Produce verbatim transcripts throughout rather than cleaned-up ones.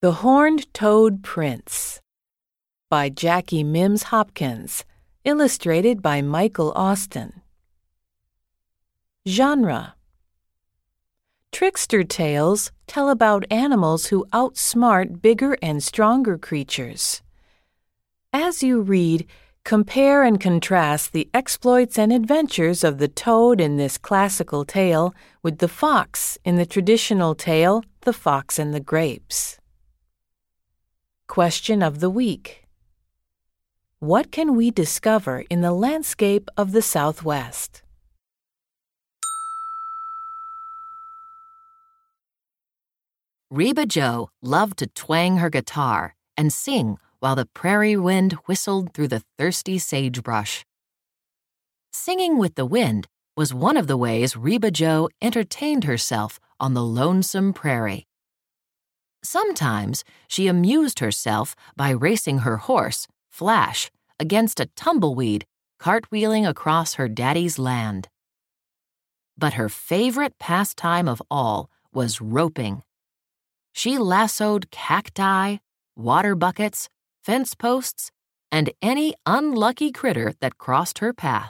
The Horned Toad Prince by Jackie Mims Hopkins, illustrated by Michael Austin. Genre: Trickster tales tell about animals who outsmart bigger and stronger creatures. As you read, compare and contrast the exploits and adventures of the toad in this classical tale with the fox in the traditional tale, The Fox and the Grapes. Question of the week: what can we discover in the landscape of the Southwest? Reba Jo loved to twang her guitar and sing while the prairie wind whistled through the thirsty sagebrush. Singing with the wind was one of the ways Reba Jo entertained herself on the lonesome prairie. Sometimes she amused herself by racing her horse, Flash, against a tumbleweed cartwheeling across her daddy's land. But her favorite pastime of all was roping. She lassoed cacti, water buckets, fence posts, and any unlucky critter that crossed her path.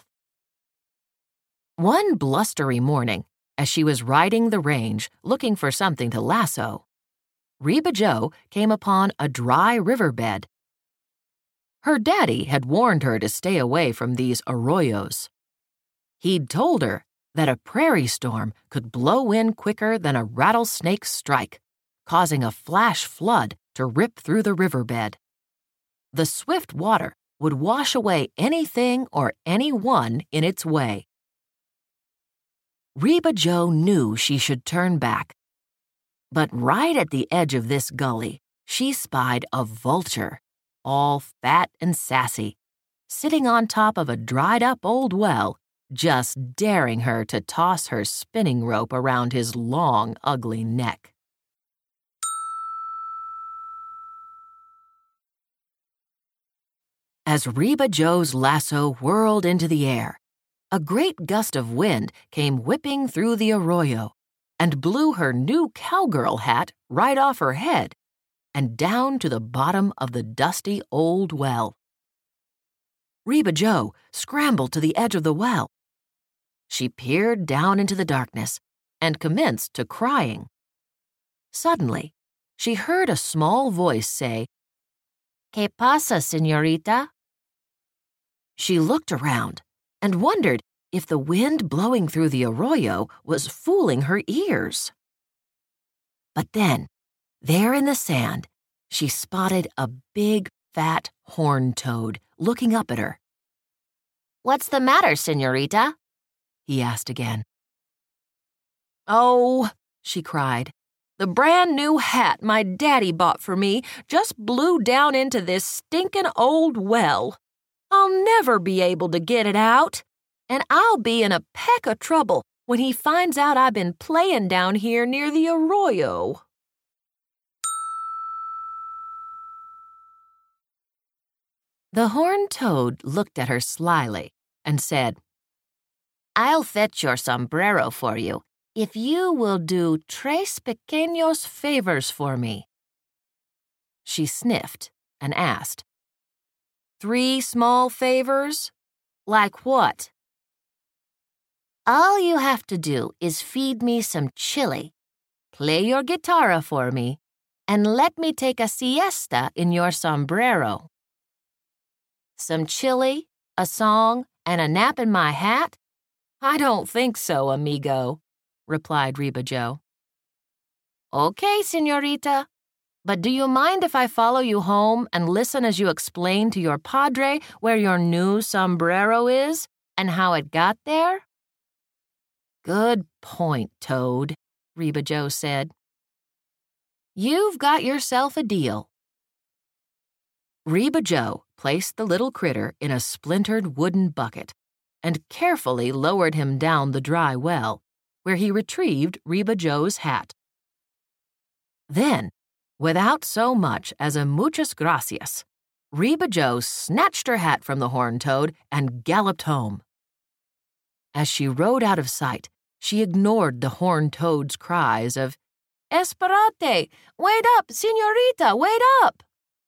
One blustery morning, as she was riding the range looking for something to lasso, Reba Jo came upon a dry riverbed. Her daddy had warned her to stay away from these arroyos. He'd told her that a prairie storm could blow in quicker than a rattlesnake's strike, causing a flash flood to rip through the riverbed. The swift water would wash away anything or anyone in its way. Reba Jo knew she should turn back. But right at the edge of this gully, she spied a vulture, all fat and sassy, sitting on top of a dried-up old well, just daring her to toss her spinning rope around his long, ugly neck. As Reba Jo's lasso whirled into the air, a great gust of wind came whipping through the arroyo and blew her new cowgirl hat right off her head and down to the bottom of the dusty old well. Reba Jo scrambled to the edge of the well. She peered down into the darkness and commenced to crying. Suddenly, she heard a small voice say, "¿Qué pasa, señorita?" She looked around and wondered if the wind blowing through the arroyo was fooling her ears. But then, there in the sand, she spotted a big, fat horned toad looking up at her. "What's the matter, señorita?" he asked again. "Oh," she cried, "the brand new hat my daddy bought for me just blew down into this stinking old well. I'll never be able to get it out. And I'll be in a peck of trouble when he finds out I've been playing down here near the arroyo." The horned toad looked at her slyly and said, "I'll fetch your sombrero for you if you will do tres pequeños favors for me." She sniffed and asked, "Three small favors? Like what?" "All you have to do is feed me some chili, play your guitarra for me, and let me take a siesta in your sombrero." "Some chili, a song, and a nap in my hat? I don't think so, amigo," replied Reba Jo. "Okay, señorita, but do you mind if I follow you home and listen as you explain to your padre where your new sombrero is and how it got there?" "Good point, Toad," Reba Jo said. "You've got yourself a deal." Reba Jo placed the little critter in a splintered wooden bucket and carefully lowered him down the dry well, where he retrieved Reba Jo's hat. Then, without so much as a muchas gracias, Reba Jo snatched her hat from the horned toad and galloped home. As she rode out of sight, she ignored the horned toad's cries of, Esperate! Wait up, señorita, wait up!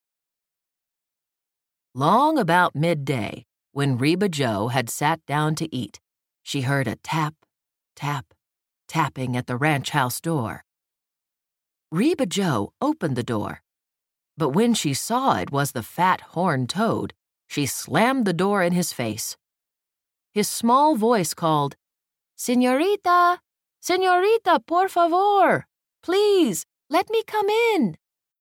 Long about midday, when Reba Joe had sat down to eat, she heard a tap, tap, tapping at the ranch house door. Reba Joe opened the door, but when she saw it was the fat horned toad, she slammed the door in his face. His small voice called, "Señorita, señorita, por favor, please, let me come in."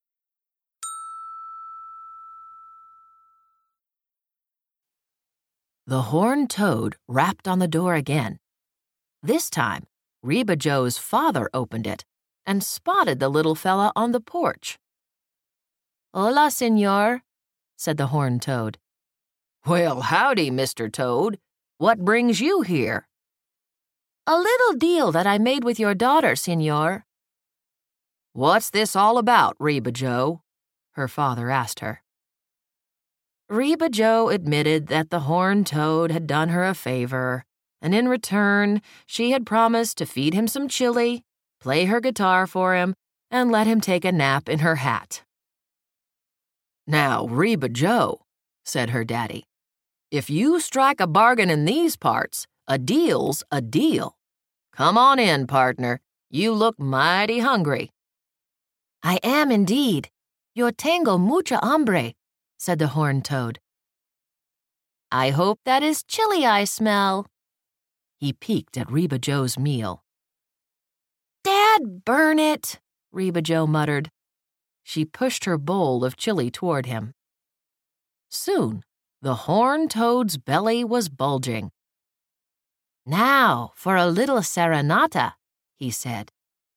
The horned toad rapped on the door again. This time, Reba Joe's father opened it and spotted the little fella on the porch. "Hola, señor," said the horned toad. "Well, howdy, Mister Toad. What brings you here?" "A little deal that I made with your daughter, señor." "What's this all about, Reba Joe?" her father asked her. Reba Joe admitted that the horned toad had done her a favor, and in return, she had promised to feed him some chili, play her guitar for him, and let him take a nap in her hat. "Now, Reba Joe," said her daddy, "if you strike a bargain in these parts, a deal's a deal. Come on in, partner. You look mighty hungry." "I am indeed. Yo tengo mucha hambre," said the horned toad. "I hope that is chili I smell." He peeked at Reba Joe's meal. "Dad, burn it," Reba Joe muttered. She pushed her bowl of chili toward him. Soon, the horned toad's belly was bulging. "Now for a little serenata," he said.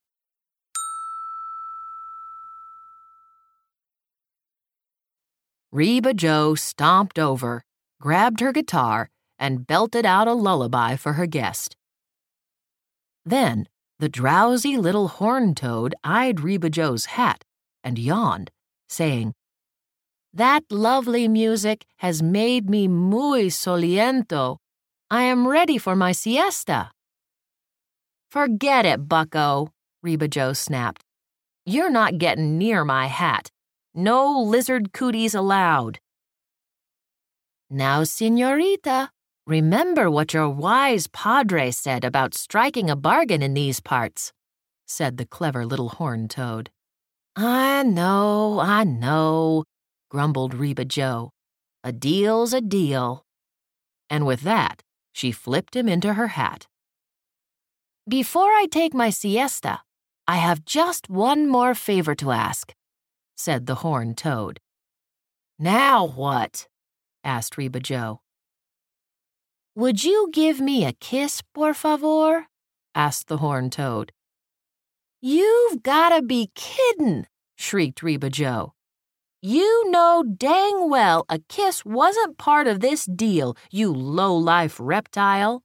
Reba Joe stomped over, grabbed her guitar, and belted out a lullaby for her guest. Then the drowsy little horned toad eyed Reba Joe's hat and yawned, saying, "That lovely music has made me muy soliento. I am ready for my siesta." "Forget it, bucko," Reba Joe snapped. "You're not getting near my hat. No lizard cooties allowed." "Now, señorita, remember what your wise padre said about striking a bargain in these parts," said the clever little horned toad. "I know, I know," grumbled Reba Joe. "A deal's a deal." And with that, she flipped him into her hat. "Before I take my siesta, I have just one more favor to ask," said the horned toad. "Now what?" asked Reba Joe. "Would you give me a kiss, por favor?" asked the horned toad. "You've gotta be kiddin'," shrieked Reba Joe. "You know dang well a kiss wasn't part of this deal, you low-life reptile."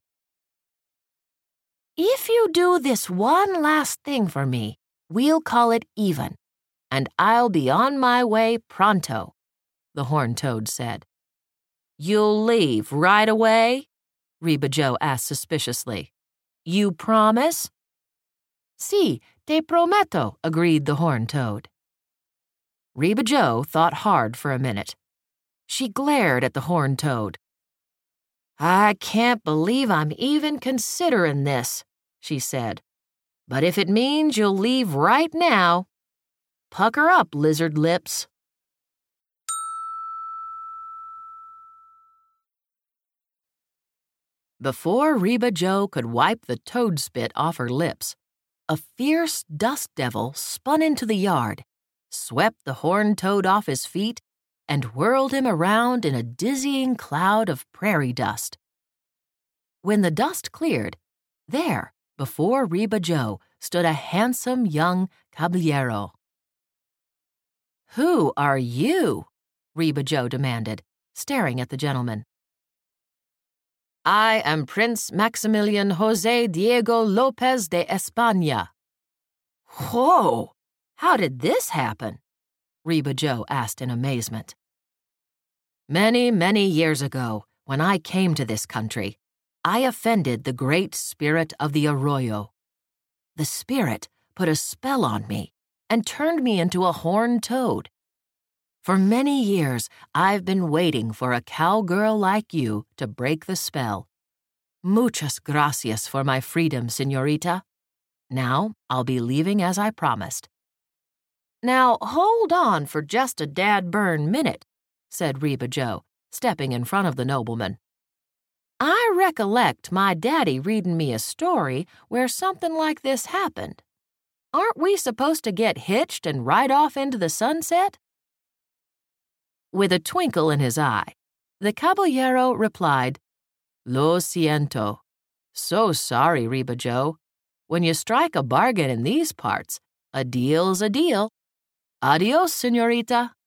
"If you do this one last thing for me, we'll call it even, and I'll be on my way pronto," the horned toad said. "You'll leave right away?" Reba Joe asked suspiciously. "You promise?" "Si, te prometo," agreed the horned toad. Reba Joe thought hard for a minute. She glared at the horned toad. "I can't believe I'm even considering this," she said. "But if it means you'll leave right now, pucker up, lizard lips." Before Reba Joe could wipe the toad spit off her lips, a fierce dust devil spun into the yard, swept the horned toad off his feet, and whirled him around in a dizzying cloud of prairie dust. When the dust cleared, there, before Reba Joe, stood a handsome young caballero. "Who are you?" Reba Joe demanded, staring at the gentleman. "I am Prince Maximilian Jose Diego Lopez de España." "Whoa! How did this happen?" Reba Joe asked in amazement. "Many, many years ago, when I came to this country, I offended the great spirit of the arroyo. The spirit put a spell on me and turned me into a horned toad. For many years, I've been waiting for a cowgirl like you to break the spell. Muchas gracias for my freedom, señorita. Now I'll be leaving as I promised." "Now hold on for just a dad-burn minute," said Reba Joe, stepping in front of the nobleman. "I recollect my daddy reading me a story where something like this happened. Aren't we supposed to get hitched and ride off into the sunset?" With a twinkle in his eye, the caballero replied, "Lo siento. So sorry, Reba Joe. When you strike a bargain in these parts, a deal's a deal. Adios, señorita."